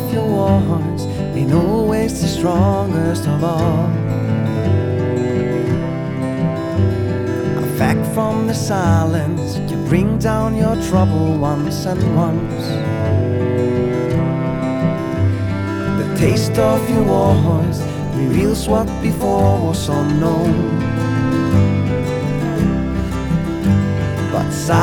of your wars ain't always the strongest of all. A fact from the silence can bring down your trouble once and once. The taste of your wars reveals what before was unknown. But